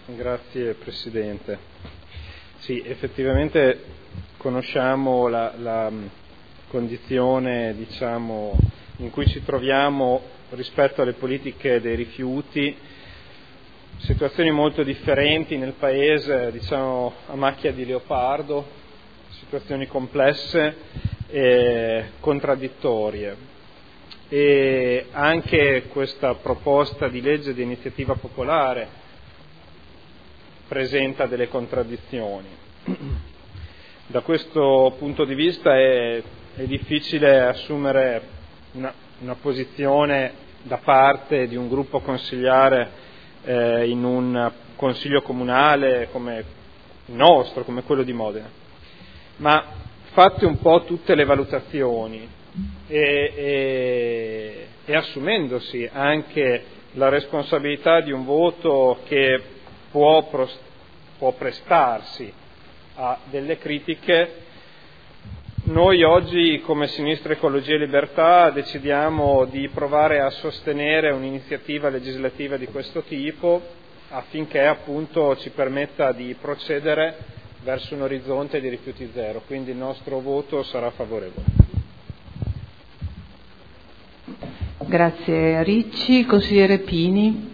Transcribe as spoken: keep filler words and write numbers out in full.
Grazie Presidente. Sì, effettivamente conosciamo la, la condizione, diciamo, in cui ci troviamo rispetto alle politiche dei rifiuti, situazioni molto differenti nel Paese, diciamo a macchia di leopardo, situazioni complesse e contraddittorie. E anche questa proposta di legge di iniziativa popolare presenta delle contraddizioni. Da questo punto di vista è, è difficile assumere una, una posizione da parte di un gruppo consigliare eh, in un consiglio comunale come il nostro, come quello di Modena. Ma fatte un po' tutte le valutazioni e, e, e assumendosi anche la responsabilità di un voto che può, può prestarsi a delle critiche, noi oggi come Sinistra Ecologia e Libertà decidiamo di provare a sostenere un'iniziativa legislativa di questo tipo affinché appunto ci permetta di procedere verso un orizzonte di rifiuti zero, quindi il nostro voto sarà favorevole. Grazie Ricci. Consigliere Pini.